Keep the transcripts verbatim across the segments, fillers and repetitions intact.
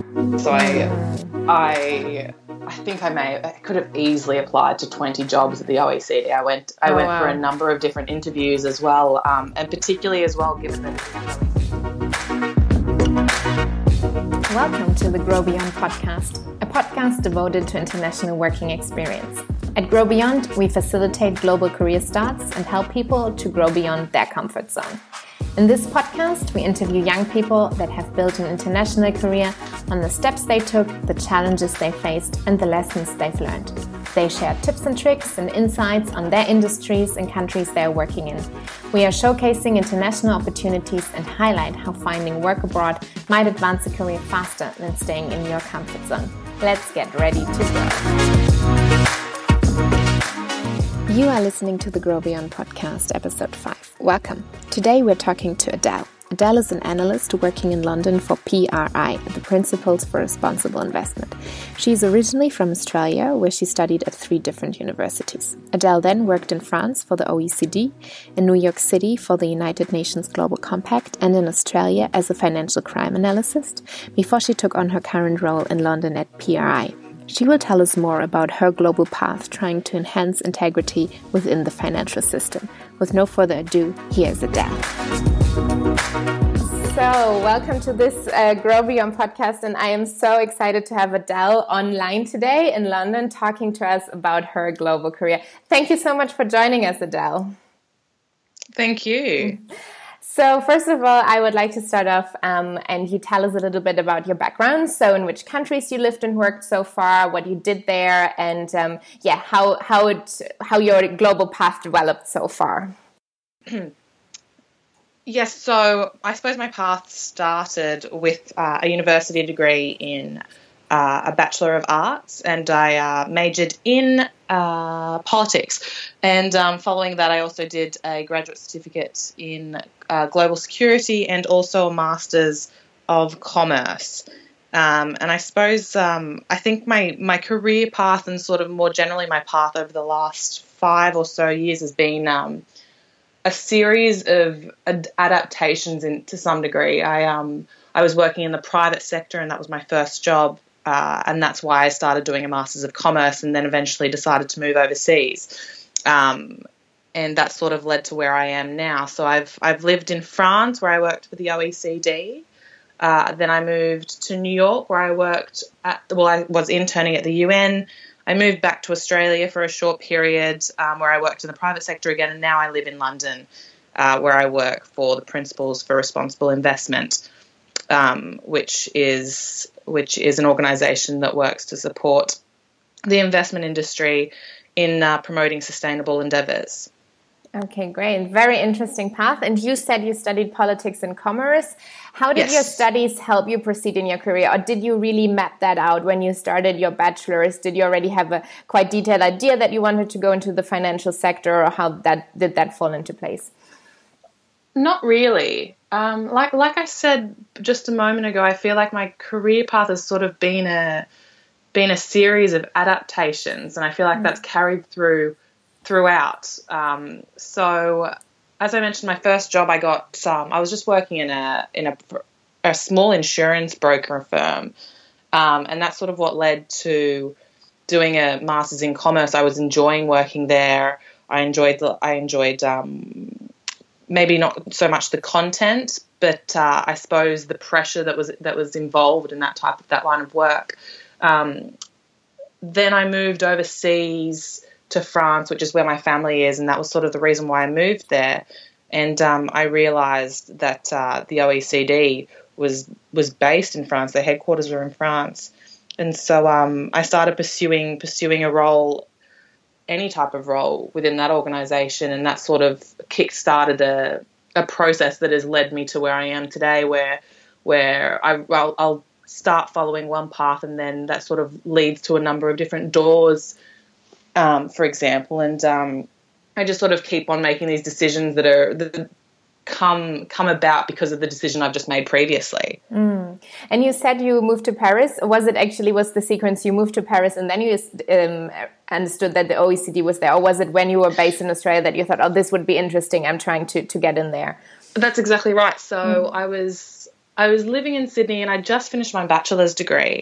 So I, I, I think I may, I could have easily applied to twenty jobs at the O E C D. I went, I oh, went wow. for a number of different interviews as well, um, and particularly as well, given that. Welcome to the Grow Beyond podcast, a podcast devoted to international working experience. At Grow Beyond, we facilitate global career starts and help people to grow beyond their comfort zone. In this podcast, we interview young people that have built an international career on the steps they took, the challenges they faced, and the lessons they've learned. They share tips and tricks and insights on their industries and countries they are working in. We are showcasing international opportunities and highlight how finding work abroad might advance a career faster than staying in your comfort zone. Let's get ready to grow. You are listening to the Grow Beyond podcast, episode five. Welcome. Today we're talking to Adele. Adele is an analyst working in London for P R I, the Principles for Responsible Investment. She is originally from Australia, where she studied at three different universities. Adele then worked in France for the O E C D, in New York City for the United Nations Global Compact, and in Australia as a financial crime analyst, before she took on her current role in London at P R I. She will tell us more about her global path trying to enhance integrity within the financial system. With no further ado, here's Adele. So, welcome to this uh, Grow Beyond podcast, and I am so excited to have Adele online today in London talking to us about her global career. Thank you so much for joining us, Adele. Thank you. So first of all, I would like to start off um, and you tell us a little bit about your background. So in which countries you lived and worked so far, what you did there, and um, yeah, how how it how your global path developed so far. Yes, so I suppose my path started with uh, a university degree in uh, a Bachelor of Arts, and I uh, majored in uh, politics. And um, following that, I also did a graduate certificate in uh, global security and also a Master's of Commerce. Um, and I suppose um, I think my, my career path and sort of more generally my path over the last five or so years has been um, a series of ad- adaptations in, to some degree. I um I was working in the private sector, and that was my first job, uh, and that's why I started doing a Master's of Commerce, and then eventually decided to move overseas, um, and that sort of led to where I am now. So I've I've lived in France, where I worked for the O E C D. Uh, then I moved to New York, where I worked at well, I was interning at the U N. I moved back to Australia for a short period um, where I worked in the private sector again, and now I live in London uh, where I work for the Principles for Responsible Investment, um, which is which is an organisation that works to support the investment industry in uh, promoting sustainable endeavours. Okay, great. Very interesting path. And you said you studied politics and commerce. How did Yes. your studies help you proceed in your career? Or did you really map that out when you started your bachelor's? Did you already have a quite detailed idea that you wanted to go into the financial sector, or how that did that fall into place? Not really. Um, like like I said just a moment ago, I feel like my career path has sort of been a been a series of adaptations, and I feel like mm. that's carried through throughout. Um, so, as I mentioned, my first job I got, um, I was just working in a in a, a small insurance broker firm, um, and that's sort of what led to doing a Master's in Commerce. I was enjoying working there. I enjoyed the, I enjoyed um, maybe not so much the content, but uh, I suppose the pressure that was that was involved in that type of that line of work. Um, then I moved overseas to France, which is where my family is, and that was sort of the reason why I moved there. And um, I realised that uh, the O E C D was was based in France. Their headquarters were in France, and so um, I started pursuing pursuing a role, any type of role within that organisation, and that sort of kick-started a a process that has led me to where I am today, where where I I'll, I'll start following one path, and then that sort of leads to a number of different doors. Um, for example, and um, I just sort of keep on making these decisions that are that come come about because of the decision I've just made previously. Mm. And you said you moved to Paris. Was it actually was the sequence you moved to Paris and then you um, understood that the O E C D was there, or was it when you were based in Australia that you thought, oh, this would be interesting, I'm trying to to get in there? That's exactly right. So mm. I was I was living in Sydney and I just finished my bachelor's degree,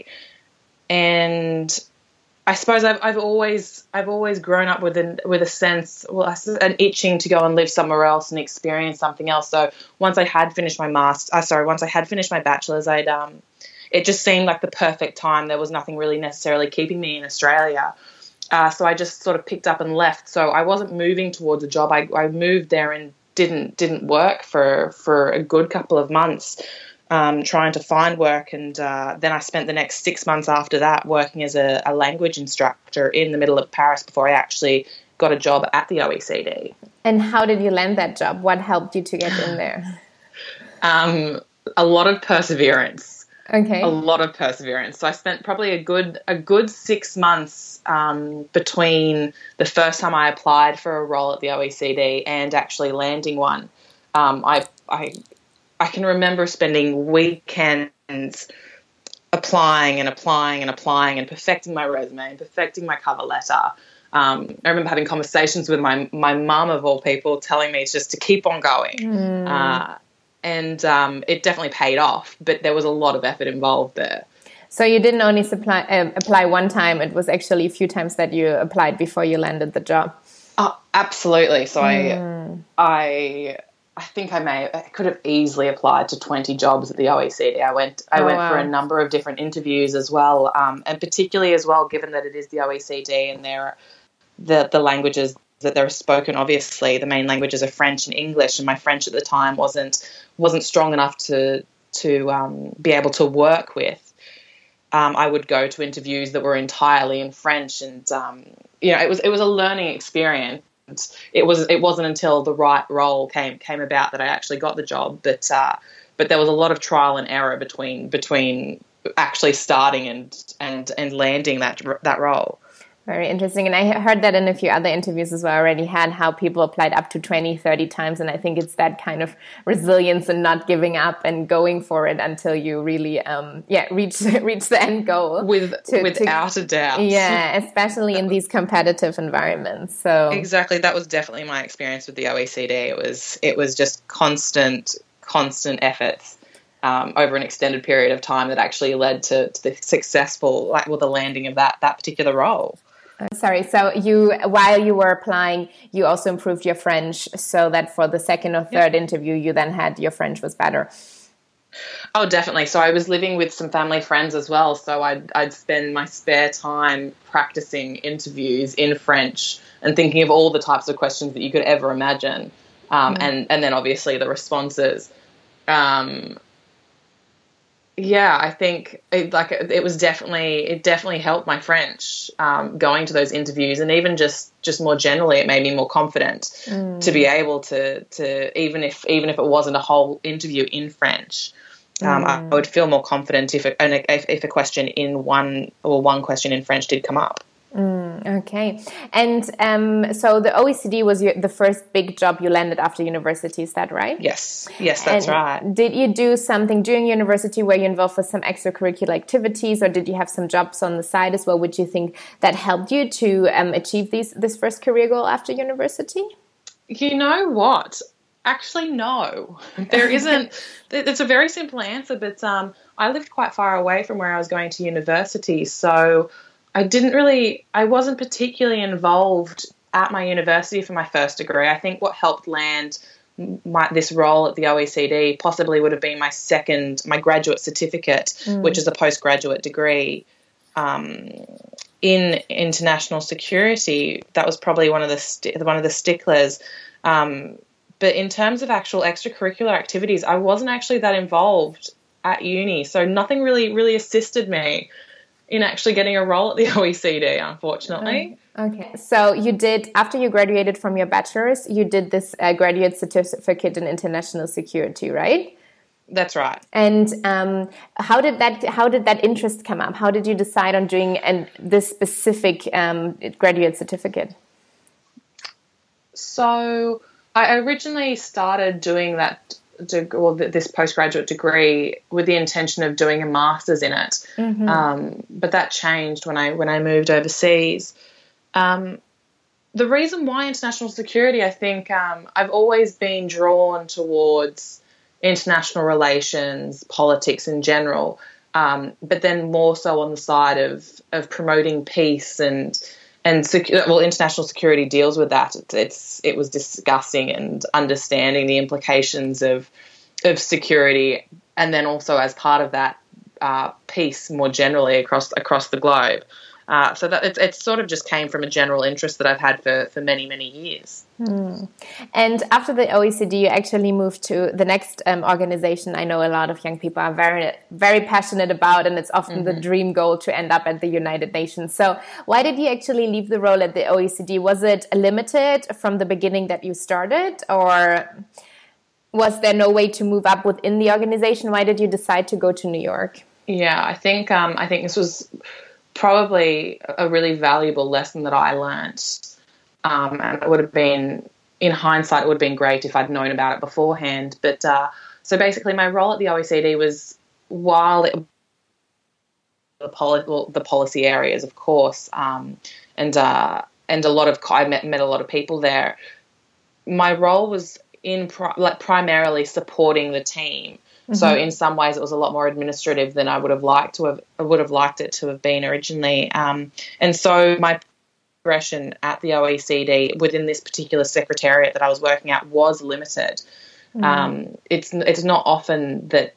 and I suppose I've I've always I've always grown up with an with a sense, well, an itching to go and live somewhere else and experience something else. So once I had finished my master, uh, sorry, once I had finished my bachelor's, I'd um, it just seemed like the perfect time. There was nothing really necessarily keeping me in Australia, uh, so I just sort of picked up and left. So I wasn't moving towards a job. I I moved there and didn't didn't work for for a good couple of months. Um, trying to find work, and uh, then I spent the next six months after that working as a, a language instructor in the middle of Paris before I actually got a job at the O E C D. And how did you land that job? What helped you to get in there? Um, a lot of perseverance. Okay. A lot of perseverance. So I spent probably a good a good six months um, between the first time I applied for a role at the O E C D and actually landing one. Um, I I. I can remember spending weekends applying and applying and applying and perfecting my resume and perfecting my cover letter. Um, I remember having conversations with my my mum, of all people, telling me just to keep on going. Mm. Uh, and um, it definitely paid off, but there was a lot of effort involved there. So you didn't only supply, uh, apply one time, it was actually a few times that you applied before you landed the job. Oh, absolutely. So mm. I... I I think I may I could have easily applied to twenty jobs at the O E C D. I went I oh, went wow. for a number of different interviews as well, um, and particularly as well, given that it is the O E C D and there the the languages that they're spoken. Obviously, the main languages are French and English, and my French at the time wasn't wasn't strong enough to to um, be able to work with. Um, I would go to interviews that were entirely in French, and um, you know, it was it was a learning experience. It was. It wasn't until the right role came came about that I actually got the job. But uh, but there was a lot of trial and error between between actually starting and and and landing that that role. Very interesting. And I heard that in a few other interviews as well. I already had how people applied up to twenty, thirty times. And I think it's that kind of resilience and not giving up and going for it until you really, um, yeah, reach reach the end goal. With, to, without to, a doubt. Yeah, especially in these competitive environments. So exactly. That was definitely my experience with the O E C D. It was, it was just constant, constant efforts um, over an extended period of time that actually led to, to the successful, like, well, the landing of that that particular role. Sorry, so you, while you were applying, you also improved your French so that for the second or third yep. interview, you then had your French was better. Oh, definitely. So I was living with some family friends as well. So I'd, I'd spend my spare time practicing interviews in French and thinking of all the types of questions that you could ever imagine. Um, mm. and, and then obviously the responses. Um, Yeah, I think it, like it was definitely it definitely helped my French um, going to those interviews, and even just, just more generally, it made me more confident mm. to be able to to even if even if it wasn't a whole interview in French, um, mm. I would feel more confident if, it, if if a question in one or one question in French did come up. Mm, okay, and um, so the O E C D was your, the first big job you landed after university, is that right? Yes, yes, that's and right. Did you do something during university where you involved with some extracurricular activities, or did you have some jobs on the side as well? Would you think that helped you to um, achieve these this first career goal after university? You know what? Actually, no. There isn't. It's a very simple answer, but um, I lived quite far away from where I was going to university, so I didn't really, I wasn't particularly involved at my university for my first degree. I think what helped land my, this role at the O E C D possibly would have been my second, my graduate certificate, mm. which is a postgraduate degree um, in international security. That was probably one of the st- one of the sticklers. Um, but in terms of actual extracurricular activities, I wasn't actually that involved at uni, so nothing really, really assisted me in actually getting a role at the O E C D, unfortunately. Okay, so you did, after you graduated from your bachelor's, you did this uh, graduate certificate in international security, right? That's right. And um, how did that how did that interest come up? How did you decide on doing an, this specific um, graduate certificate? So I originally started doing that well, this postgraduate degree with the intention of doing a master's in it, mm-hmm. um, but that changed when I when I moved overseas. Um, the reason why international security, I think, um, I've always been drawn towards international relations, politics in general, um, but then more so on the side of of promoting peace and and secu- well, international security deals with that. It's, it's it was discussing and understanding the implications of of security, and then also as part of that, uh, peace more generally across across the globe. Uh, so that it, it sort of just came from a general interest that I've had for, for many, many years. Hmm. And after the O E C D, you actually moved to the next um, organization I know a lot of young people are very, very passionate about, and it's often mm-hmm. the dream goal to end up at the United Nations. So why did you actually leave the role at the O E C D? Was it limited from the beginning that you started, or was there no way to move up within the organization? Why did you decide to go to New York? Yeah, I think um, I think this was probably a really valuable lesson that I learned. Um, and it would have been, in hindsight, it would have been great if I'd known about it beforehand. But uh, so basically my role at the O E C D was, while it, the, poli- well, the policy areas, of course, um, and uh, and a lot of, I met, met a lot of people there. My role was in pri- like primarily supporting the team. Mm-hmm. So in some ways it was a lot more administrative than I would have liked to have, I would have liked it to have been originally. Um, and so my progression at the O E C D within this particular secretariat that I was working at was limited. Mm. Um, it's it's not often that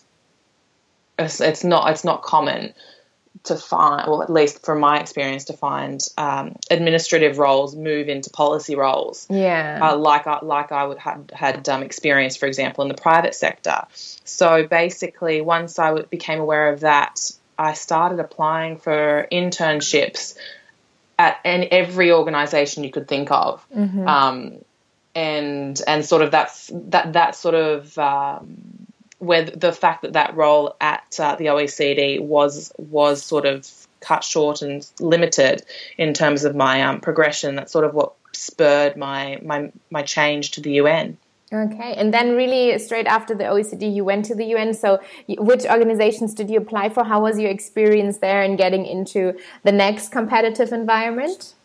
it's, it's not it's not common to find, well, at least from my experience, to find um, administrative roles move into policy roles. Yeah, uh, like I, like I would had had um, experience, for example, in the private sector. So basically, once I became aware of that, I started applying for internships at an, every organisation you could think of, mm-hmm. um, and and sort of that's that that sort of. Um, where the fact that that role at uh, the O E C D was was sort of cut short and limited in terms of my um, progression, that's sort of what spurred my, my my change to the U N. Okay, and then really straight after the O E C D, you went to the U N. So which organizations did you apply for? How was your experience there in getting into the next competitive environment?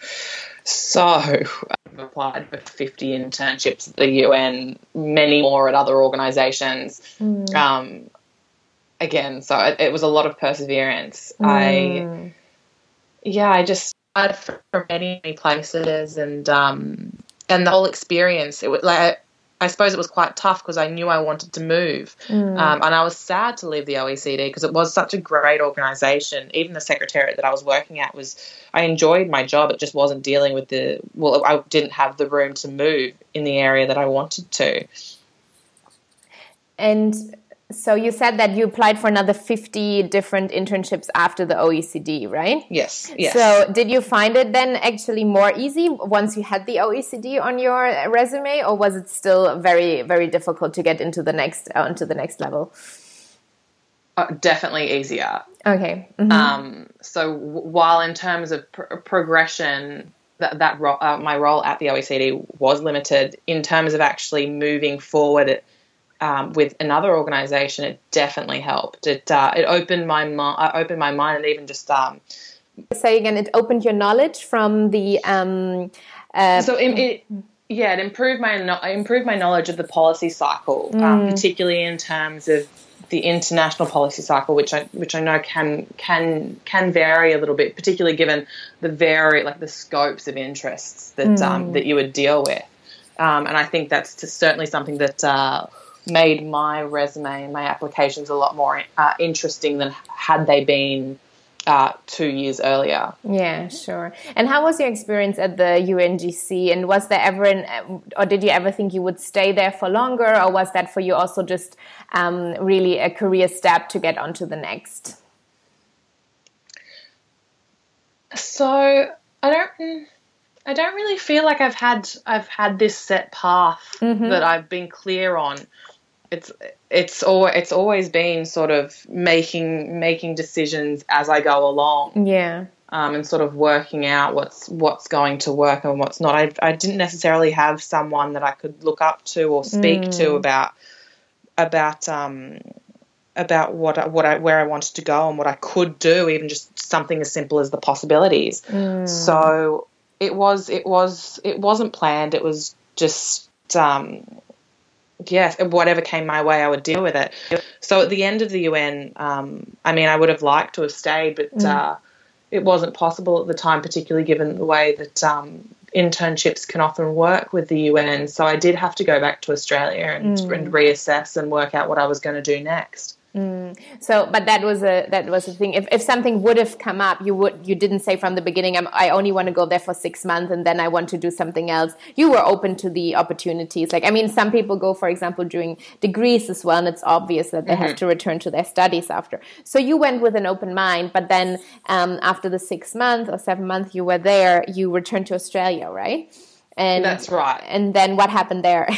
So I've applied for fifty internships at the U N, many more at other organisations. Mm. Um, again, so it, it was a lot of perseverance. Mm. I, yeah, I just applied for, for many, many places, and um, and the whole experience, it was like, I suppose it was quite tough because I knew I wanted to move, mm. um, and I was sad to leave the O E C D because it was such a great organisation. Even the secretariat that I was working at was, I enjoyed my job. It just wasn't dealing with the, well, I didn't have the room to move in the area that I wanted to. And so you said that you applied for another fifty different internships after the O E C D, right? Yes, yes. So did you find it then actually more easy once you had the O E C D on your resume, or was it still very, very difficult to get into the next, uh, onto the next level? Uh, definitely easier. Okay. Mm-hmm. Um, so w- while in terms of pr- progression, that, that ro- uh, my role at the O E C D was limited, in terms of actually moving forward it, Um, with another organisation, it definitely helped. It uh, it opened my mi- uh, opened my mind, and even just um. Say again, it opened your knowledge from the um. Uh, so it, it yeah, it improved my no- improved my knowledge of the policy cycle, mm. um, particularly in terms of the international policy cycle, which I which I know can can can vary a little bit, particularly given the vary like the scopes of interests that mm. um, that you would deal with, um, and I think that's just certainly something that. Uh, made my resume and my applications a lot more uh, interesting than had they been uh, two years earlier. Yeah, sure. And how was your experience at the U N G C? And was there ever, an, or did you ever think you would stay there for longer, or was that for you also just um, really a career step to get onto the next? So I don't. I don't really feel like I've had I've had this set path mm-hmm. that I've been clear on. It's it's al- it's always been sort of making making decisions as I go along. Yeah. Um, and sort of working out what's what's going to work and what's not. I I didn't necessarily have someone that I could look up to or speak mm. to about about um about what I, what I where I wanted to go and what I could do, even just something as simple as the possibilities. Mm. So it was it was it wasn't planned. It was just um yes, whatever came my way, I would deal with it. So at the end of the U N, um, I mean, I would have liked to have stayed, but mm. uh, it wasn't possible at the time, particularly given the way that um, internships can often work with the U N. So I did have to go back to Australia and, mm. and reassess and work out what I was going to do next. Mm. So, but that was a that was a thing. If if something would have come up, you would you didn't say from the beginning, I'm, I only want to go there for six months and then I want to do something else. You were open to the opportunities. Like, I mean, some people go, for example, during degrees as well, and it's obvious that they mm-hmm. have to return to their studies after. So you went with an open mind, but then um, after the six months or seven months you were there, you returned to Australia, right? And that's right. And then what happened there?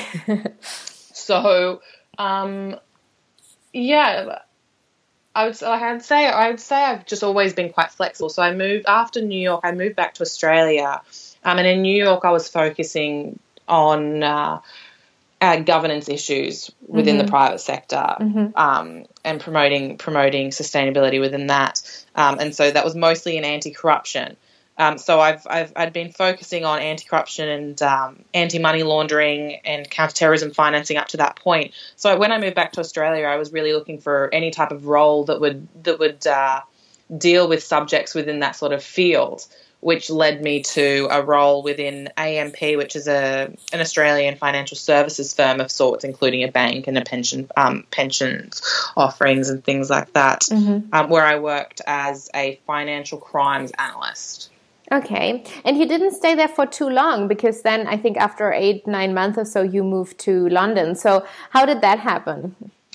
so. Um, Yeah, I would like I'd say I would say I've just always been quite flexible. So I moved after New York. I moved back to Australia, um, and in New York I was focusing on uh, uh, governance issues within mm-hmm. the private sector mm-hmm. um, and promoting promoting sustainability within that. Um, and so that was mostly in anti-corruption. Um, so I've, I've I'd been focusing on anti-corruption and um, anti-money laundering and counter-terrorism financing up to that point. So when I moved back to Australia, I was really looking for any type of role that would that would uh, deal with subjects within that sort of field, which led me to a role within A M P, which is a an Australian financial services firm of sorts, including a bank and a pension um, pensions offerings and things like that, mm-hmm. um, where I worked as a financial crimes analyst. Okay. And you didn't stay there for too long, because then I think after eight, nine months or so, you moved to London. So how did that happen?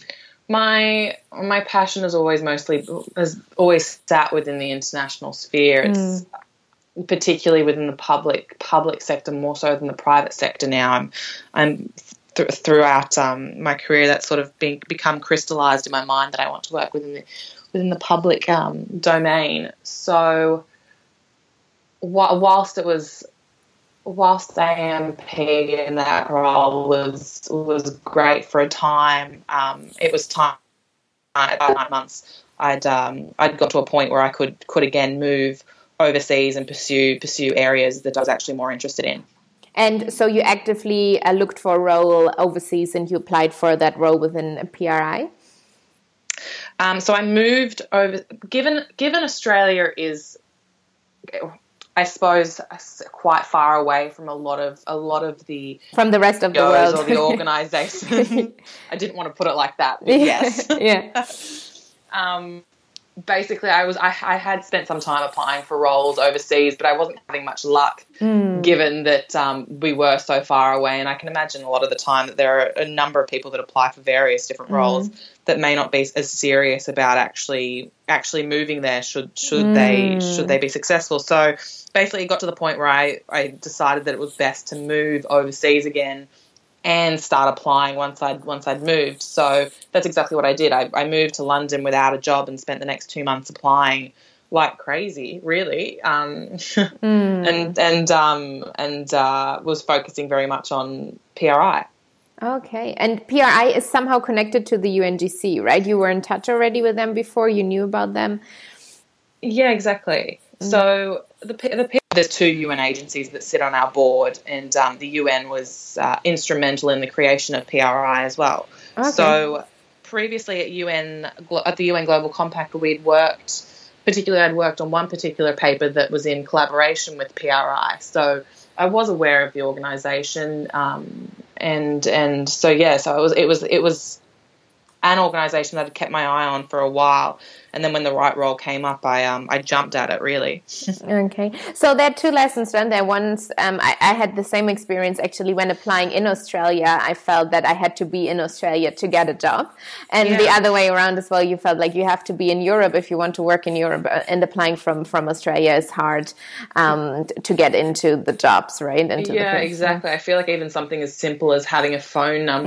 My my passion has always mostly has always sat within the international sphere. It's mm. particularly within the public public sector more so than the private sector now. I'm I'm th- throughout um, my career that's sort of been become crystallized in my mind that I want to work within the within the public um, domain. So whilst it was, whilst A M P in that role was was great for a time, um, it was time. About nine months, I'd um, I'd got to a point where I could could again move overseas and pursue pursue areas that I was actually more interested in. And so you actively uh, looked for a role overseas, and you applied for that role within P R I. Um, so I moved over. Given given Australia is, I suppose, quite far away from a lot of a lot of the from the rest of the world or the organisation. I didn't want to put it like that, but yes, yeah. um, basically, I was I, I had spent some time applying for roles overseas, but I wasn't having much luck, mm. given that um, we were so far away. And I can imagine a lot of the time that there are a number of people that apply for various different mm. roles that may not be as serious about actually actually moving there. Should should mm. they should they be successful? So basically, it got to the point where I, I decided that it was best to move overseas again and start applying once I'd once I'd moved. So that's exactly what I did. I, I moved to London without a job and spent the next two months applying like crazy, really, um, mm. and and um, and uh, was focusing very much on P R I. Okay, and P R I is somehow connected to the U N G C, right? You were in touch already with them before, you knew about them? Yeah, exactly. Mm. So the the there's two U N agencies that sit on our board, and um, the U N was uh, instrumental in the creation of P R I as well. Okay. So previously at U N at the U N Global Compact, we'd worked, particularly I'd worked on one particular paper that was in collaboration with P R I. So I was aware of the organisation, um, and and so yeah, so it was it was it was an organisation that had kept my eye on for a while. And then when the right role came up, I um I jumped at it, really. Okay. So there are two lessons learned there. Once um, I, I had the same experience actually when applying in Australia. I felt that I had to be in Australia to get a job. And yeah. the other way around as well, you felt like you have to be in Europe if you want to work in Europe. And applying from, from Australia is hard um, to get into the jobs, right? Into yeah, the exactly. I feel like even something as simple as having a phone number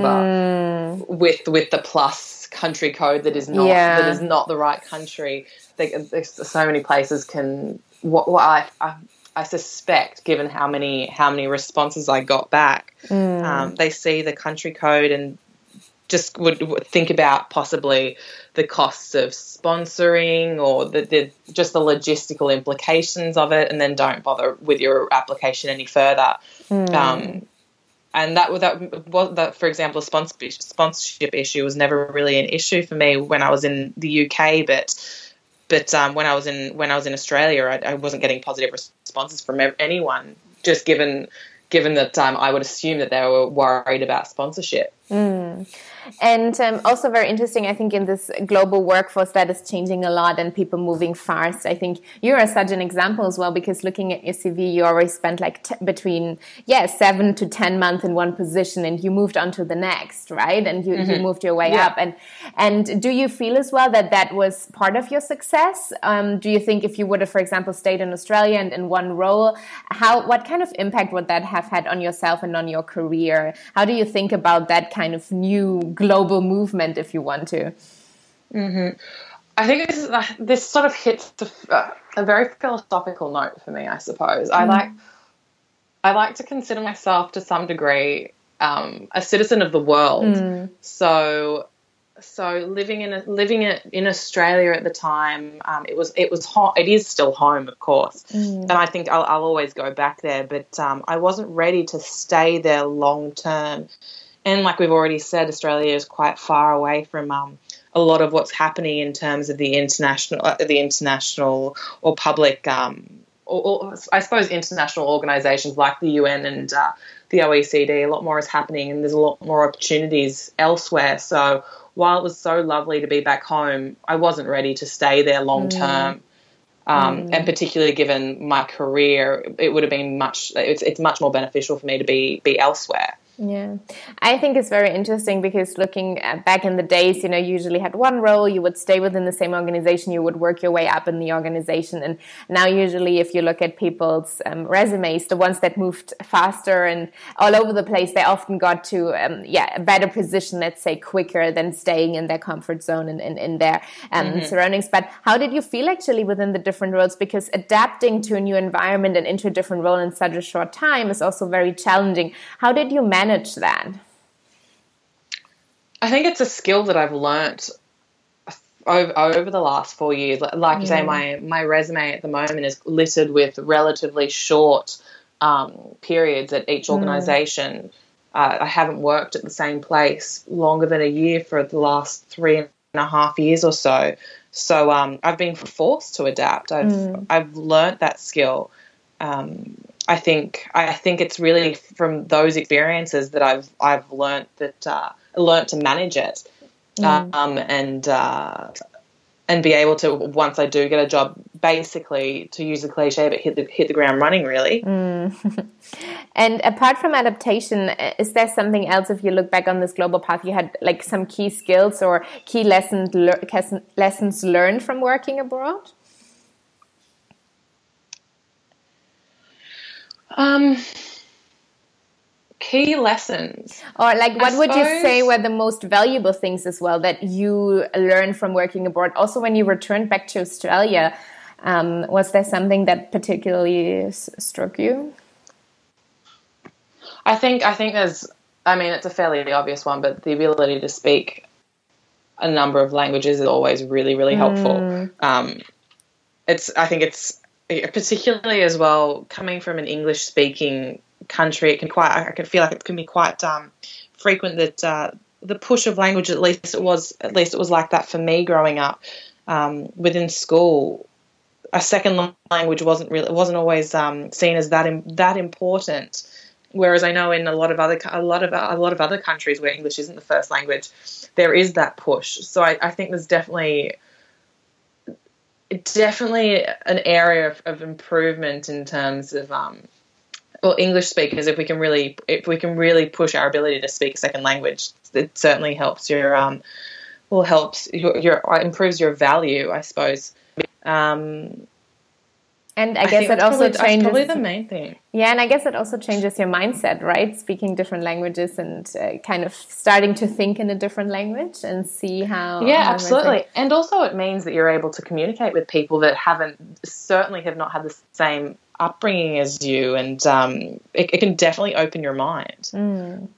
mm. with with the plus country code that is not yeah. that is not the right country. They, there's so many places can. What, what I, I I suspect, given how many how many responses I got back, mm. um, they see the country code and just would, would think about possibly the costs of sponsoring or the, the just the logistical implications of it, and then don't bother with your application any further. Mm. Um, and that that was that for example, sponsorship sponsorship issue was never really an issue for me when I was in the U K, but but um, when I was in when I was in Australia, I, I wasn't getting positive responses from anyone, just given given that um, I would assume that they were worried about sponsorship. Mm. And um, also very interesting, I think, in this global workforce that is changing a lot and people moving fast. I think you are such an example as well, because looking at your C V, you always spent like t- between, yeah, seven to ten months in one position and you moved on to the next, right? And you, mm-hmm. you moved your way yeah. up. And and do you feel as well that that was part of your success? Um, do you think if you would have, for example, stayed in Australia and in one role, how what kind of impact would that have had on yourself and on your career? How do you think about that kind of new global movement, if you want to? Mm-hmm. I think this, is, uh, this sort of hits the, uh, a very philosophical note for me, I suppose. Mm. I like I like to consider myself to some degree um, a citizen of the world. Mm. So so living in a, living in, in Australia at the time, um, it was it was ho- it is still home, of course, mm. and I think I'll, I'll always go back there. But um, I wasn't ready to stay there long term. And like we've already said, Australia is quite far away from um, a lot of what's happening in terms of the international, uh, the international or public, um, or, or I suppose international organisations like the U N and uh, the O E C D. A lot more is happening, and there's a lot more opportunities elsewhere. So while it was so lovely to be back home, I wasn't ready to stay there long term. Mm. Um, mm. And particularly given my career, it would have been much. It's, it's much more beneficial for me to be be elsewhere. Yeah, I think it's very interesting because looking at back in the days, you know, you usually had one role, you would stay within the same organization, you would work your way up in the organization. And now usually if you look at people's um, resumes, the ones that moved faster and all over the place, they often got to, um, yeah, a better position, let's say, quicker than staying in their comfort zone and, and in their um, mm-hmm. surroundings. But how did you feel actually within the different roles? Because adapting to a new environment and into a different role in such a short time is also very challenging. How did you manage that? I think it's a skill that I've learnt over, over the last four years. Like you yeah. say, my, my resume at the moment is littered with relatively short um, periods at each organisation. Mm. Uh, I haven't worked at the same place longer than a year for the last three and a half years or so. So um, I've been forced to adapt. I've mm. I've learnt that skill. Um, I think I think it's really from those experiences that I've I've learnt that uh, learnt to manage it, mm. um, and uh, and be able to, once I do get a job, basically, to use the cliche, but hit the hit the ground running, really. Mm. And apart from adaptation, is there something else? If you look back on this global path, you had like some key skills or key lessons le- lessons learned from working abroad. Um, key lessons. Or like, what I would suppose, you say were the most valuable things as well that you learned from working abroad? Also, when you returned back to Australia, um, was there something that particularly s- struck you? I think, I think there's, I mean, it's a fairly obvious one, but the ability to speak a number of languages is always really, really helpful. Mm. Um, it's, I think it's, particularly as well, coming from an English-speaking country, it can quite. I can feel like it can be quite um, frequent that uh, the push of language. At least it was. At least it was like that for me growing up um, within school. A second language wasn't really wasn't always um, seen as that im- that important. Whereas I know in a lot of other a lot of a lot of other countries where English isn't the first language, there is that push. So I, I think there's definitely. Definitely an area of, of improvement in terms of um, well, English speakers. If we can really, if we can really push our ability to speak a second language, it certainly helps your um, well helps your, your improves your value, I suppose. Um, and I guess I it also probably, changes. That's probably the main thing. Yeah, and I guess it also changes your mindset, right? Speaking different languages and uh, kind of starting to think in a different language and see how. Yeah, how absolutely. And also it means that you're able to communicate with people that haven't, certainly have not had the same upbringing as you, and um, it, it can definitely open your mind. Mm.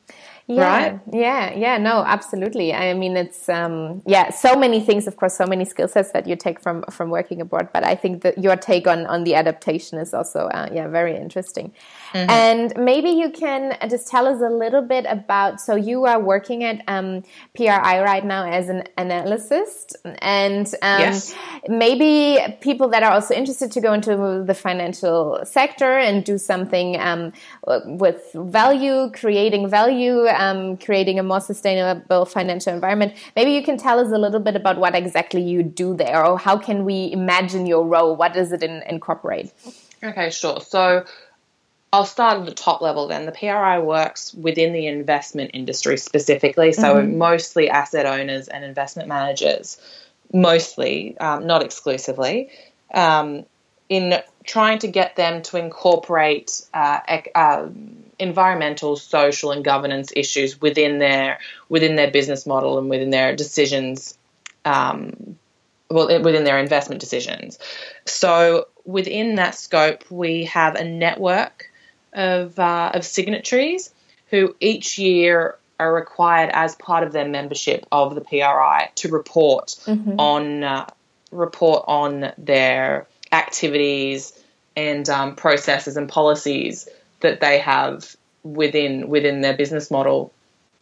Yeah, right? yeah, yeah, no, absolutely. I mean, it's, um, yeah, so many things, of course, so many skill sets that you take from, from working abroad. But I think that your take on, on the adaptation is also, uh, yeah, very interesting. Mm-hmm. And maybe you can just tell us a little bit about, so you are working at um, P R I right now as an analyst, and um, yes. maybe people that are also interested to go into the financial sector and do something um, with value, creating value, um, creating a more sustainable financial environment. Maybe you can tell us a little bit about what exactly you do there, or how can we imagine your role? What does it in, incorporate? Okay, sure. So I'll start at the top level then. The P R I works within the investment industry specifically, so mm-hmm. mostly asset owners and investment managers, mostly, um, not exclusively, um, in trying to get them to incorporate uh, ec- uh, environmental, social, and governance issues within their within their business model and within their decisions, um, well, within their investment decisions. So within that scope, we have a network of uh, of signatories who each year are required as part of their membership of the P R I to report mm-hmm. on uh, report on their activities and um, processes and policies that they have within within their business model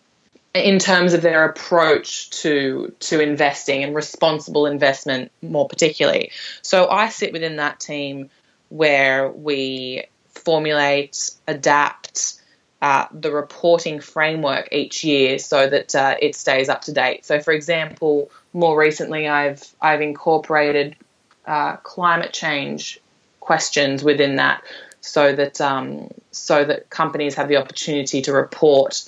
in terms of their approach to to investing and responsible investment more particularly. So I sit within that team where we formulate, adapt uh, the reporting framework each year so that uh, it stays up to date. So, for example, more recently I've I've incorporated uh, climate change questions within that, so that um, so that companies have the opportunity to report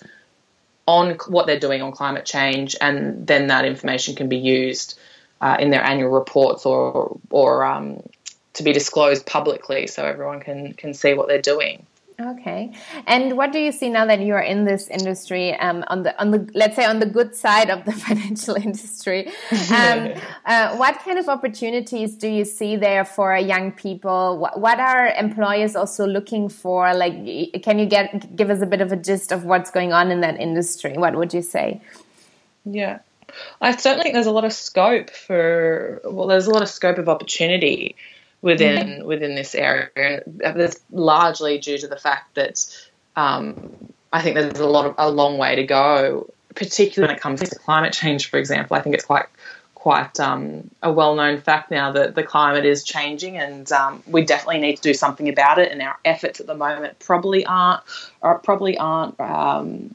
on what they're doing on climate change, and then that information can be used uh, in their annual reports or or um, to be disclosed publicly so everyone can can see what they're doing. Okay. And what do you see now that you are in this industry, um, on the on the let's say on the good side of the financial industry? Um, uh, what kind of opportunities do you see there for young people? What, what are employers also looking for? Like, can you get give us a bit of a gist of what's going on in that industry? What would you say? Yeah, I certainly think there's a lot of scope for. Well, there's a lot of scope of opportunity within mm-hmm. within this area, and that's largely due to the fact that um, I think there's a lot of a long way to go, particularly when it comes to climate change, for example. I think it's quite quite um, a well-known fact now that the climate is changing, and um, we definitely need to do something about it. And our efforts at the moment probably aren't or probably aren't um,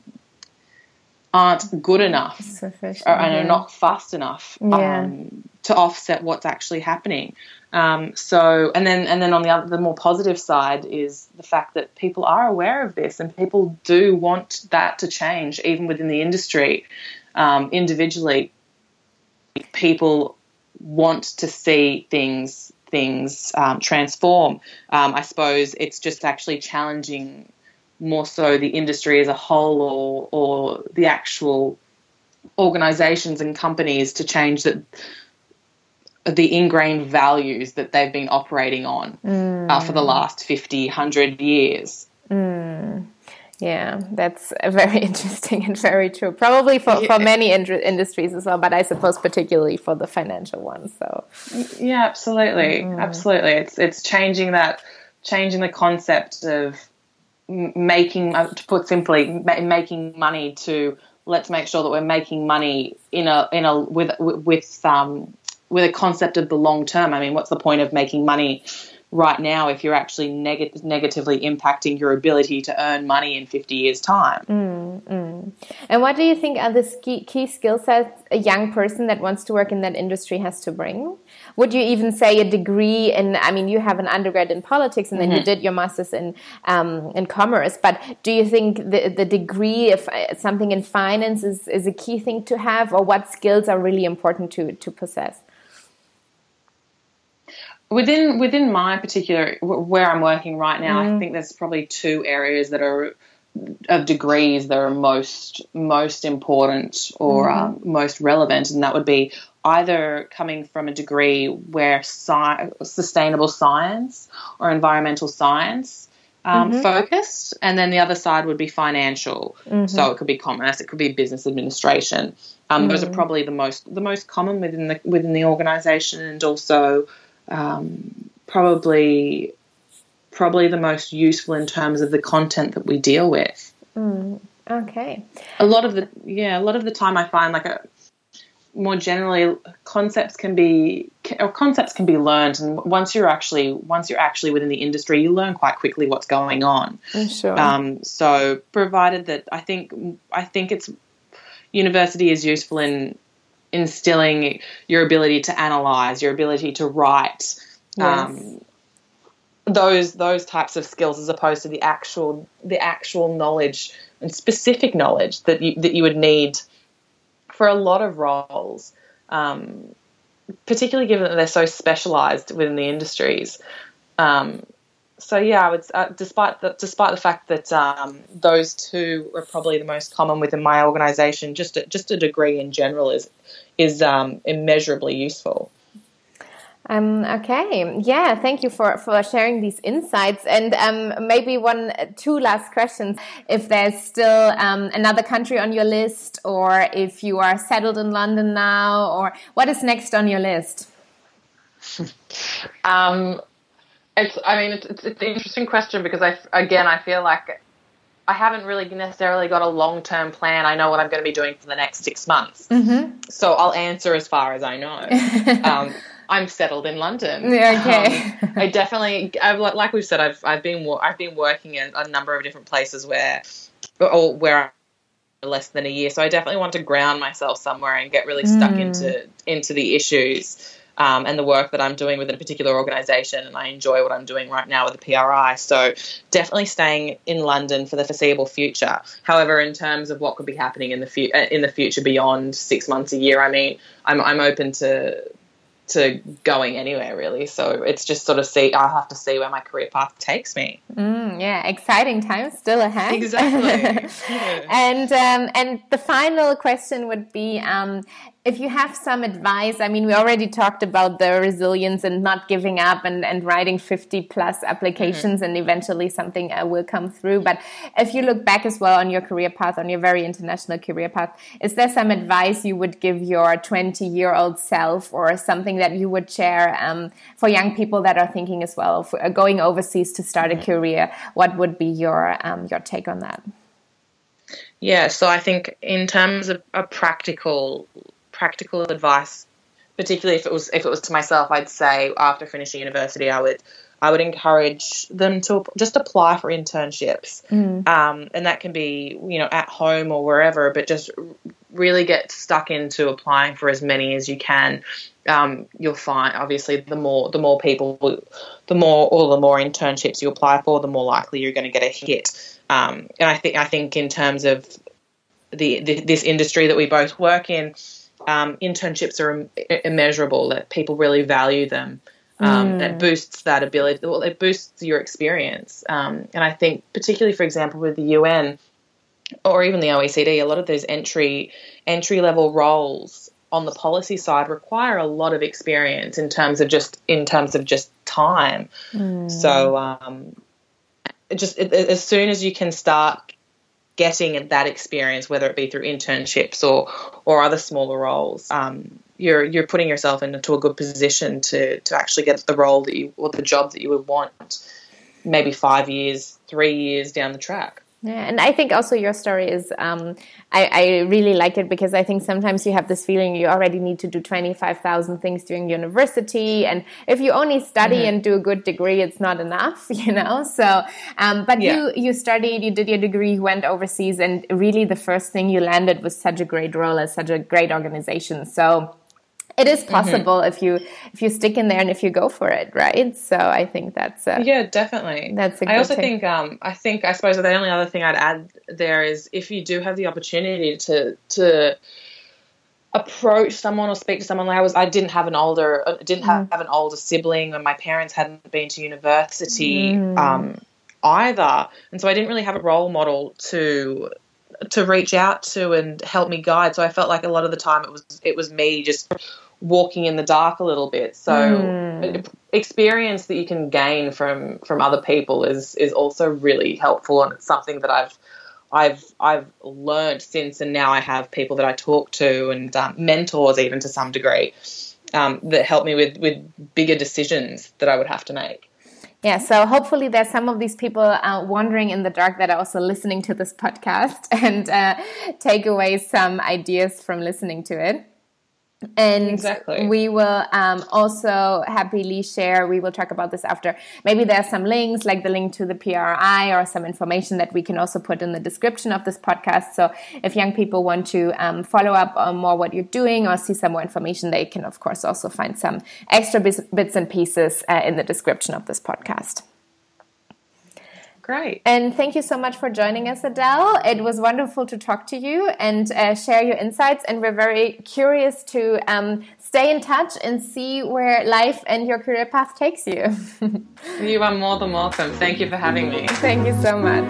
aren't good enough, Sufficient, or, and yeah. are not fast enough yeah. um, to offset what's actually happening. Um, so, and then, and then on the other, the more positive side is the fact that people are aware of this, and people do want that to change, even within the industry. Um, individually, people want to see things things um, transform. Um, I suppose it's just actually challenging more so the industry as a whole, or or the actual organisations and companies to change that. The ingrained values that they've been operating on mm. uh, for the last fifty, one hundred years. Mm. Yeah, that's very interesting and very true. Probably for, yeah. for many in- industries as well, but I suppose particularly for the financial ones. So, yeah, absolutely, mm. absolutely. It's it's changing that, changing the concept of making, uh, to put simply, ma- making money to let's make sure that we're making money in a in a with with um. with a concept of the long term. I mean, what's the point of making money right now if you're actually neg- negatively impacting your ability to earn money in fifty years' time? Mm, mm. And what do you think are the key, key skill sets a young person that wants to work in that industry has to bring? Would you even say a degree in, I mean, you have an undergrad in politics and then mm-hmm. you did your master's in um, in commerce, but do you think the, the degree of something in finance is, is a key thing to have, or what skills are really important to, to possess? Within within my particular, where I'm working right now, mm. I think there's probably two areas that are of degrees that are most most important or mm-hmm. um, most relevant, and that would be either coming from a degree where sci- sustainable science or environmental science um, Mm-hmm. focused, and then the other side would be financial. Mm-hmm. So it could be commerce, it could be business administration. Um, Mm-hmm. Those are probably the most the most common within the within the organisation, and also um, probably probably the most useful in terms of the content that we deal with. Mm. Okay. A lot of the yeah, a lot of the time I find like a more generally concepts can be or concepts can be learned, and once you're actually once you're actually within the industry, you learn quite quickly what's going on. Sure. Um, so provided that I think I think it's university is useful in instilling your ability to analyze, your ability to write, Yes. um, those those types of skills, as opposed to the actual the actual knowledge and specific knowledge that you that you would need for a lot of roles, um, particularly given that they're so specialised within the industries. Um, so yeah, I would, uh, despite the despite the fact that um, those two are probably the most common within my organisation, just a, just a degree in general is is um, immeasurably useful. Um, okay. Yeah. Thank you for, for sharing these insights. And um, maybe one, two last questions. If there's still um, another country on your list, or if you are settled in London now, or what is next on your list? um, it's. I mean, it's, it's, it's an interesting question because I again I feel like I haven't really necessarily got a long-term plan. I know what I'm going to be doing for the next six months. Mm-hmm. So I'll answer as far as I know. um, I'm settled in London. Okay. Um, I definitely, I've, like we've said, I've I've been I've been working in a number of different places where, or where I'm less than a year. So I definitely want to ground myself somewhere and get really stuck Mm. into into the issues um, and the work that I'm doing within a particular organisation. And I enjoy what I'm doing right now with the P R I. So definitely staying in London for the foreseeable future. However, in terms of what could be happening in the fu- in the future beyond six months a year, I mean, I'm I'm open to. to going anywhere really, so it's just sort of see I'll have to see where my career path takes me. Mm, yeah, exciting times still ahead. Exactly. Yeah. And um, and the final question would be, um, if you have some advice. I mean, we already talked about the resilience and not giving up, and, and writing fifty plus applications, mm-hmm. and eventually something uh, will come through. But if you look back as well on your career path, on your very international career path, is there some advice you would give your twenty-year-old self, or something that you would share um, for young people that are thinking as well of uh, going overseas to start mm-hmm. a career? What would be your um, your take on that? Yeah, so I think in terms of a practical practical advice, particularly if it was if it was to myself, I'd say after finishing university, I would I would encourage them to just apply for internships, mm. um, and that can be you know at home or wherever, but just really get stuck into applying for as many as you can. Um, you'll find obviously the more the more people, the more or the more internships you apply for, the more likely you're going to get a hit. Um, and I think I think in terms of the, the this industry that we both work in. Um, internships are Im- immeasurable, that people really value them. Um, mm. It boosts that ability, well, it boosts your experience. Um, and I think particularly, for example, with the U N or even the O E C D, a lot of those entry entry level roles on the policy side require a lot of experience in terms of just in terms of just time. Mm. So um, it just it, as soon as you can start getting that experience, whether it be through internships or or other smaller roles, um, you're you're putting yourself into a good position to to actually get the role that you or the job that you would want, maybe five years, three years down the track. Yeah, and I think also your story is, um, I, I really like it, because I think sometimes you have this feeling you already need to do twenty-five thousand things during university, and if you only study mm-hmm. and do a good degree, it's not enough, you know. So, um, but yeah. you you studied, you did your degree, you went overseas, and really the first thing you landed was such a great role at such a great organization. So it is possible mm-hmm. if you if you stick in there and if you go for it, right? So I think that's a, yeah, definitely. That's a good I also take. think um, I think I suppose the only other thing I'd add there is if you do have the opportunity to to approach someone or speak to someone. Like I was, I didn't have an older didn't have, mm. have an older sibling, and my parents hadn't been to university mm. um, either, and so I didn't really have a role model to. to reach out to and help me guide. So I felt like a lot of the time it was it was me just walking in the dark a little bit. So Mm. experience that you can gain from from other people is is also really helpful, and it's something that I've I've I've learned since, and now I have people that I talk to and um, mentors even to some degree um, that help me with with bigger decisions that I would have to make. Yeah, so hopefully there's some of these people uh, wandering in the dark that are also listening to this podcast and uh, take away some ideas from listening to it. And exactly. we will um, also happily share, we will talk about this after, maybe there's some links like the link to the P R I or some information that we can also put in the description of this podcast. So if young people want to um, follow up on more what you're doing or see some more information, they can of course also find some extra bits and pieces uh, in the description of this podcast. Great. And thank you so much for joining us, Adele. It was wonderful to talk to you and uh, share your insights. And we're very curious to um, stay in touch and see where life and your career path takes you. You are more than welcome. Thank you for having me. Thank you so much.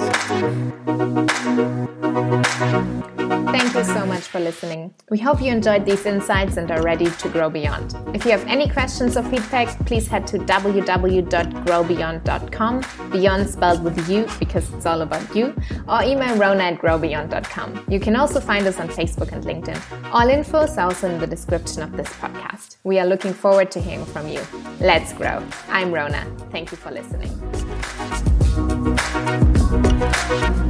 Thank you so much for listening. We hope you enjoyed these insights and are ready to grow beyond. If you have any questions or feedback, please head to w w w dot grow beyond dot com, beyond spelled with you because it's all about you, or email rona at grow beyond dot com. You can also find us on Facebook and LinkedIn. All info is also in the description of this podcast. We are looking forward to hearing from you. Let's grow. I'm Rona. Thank you for listening.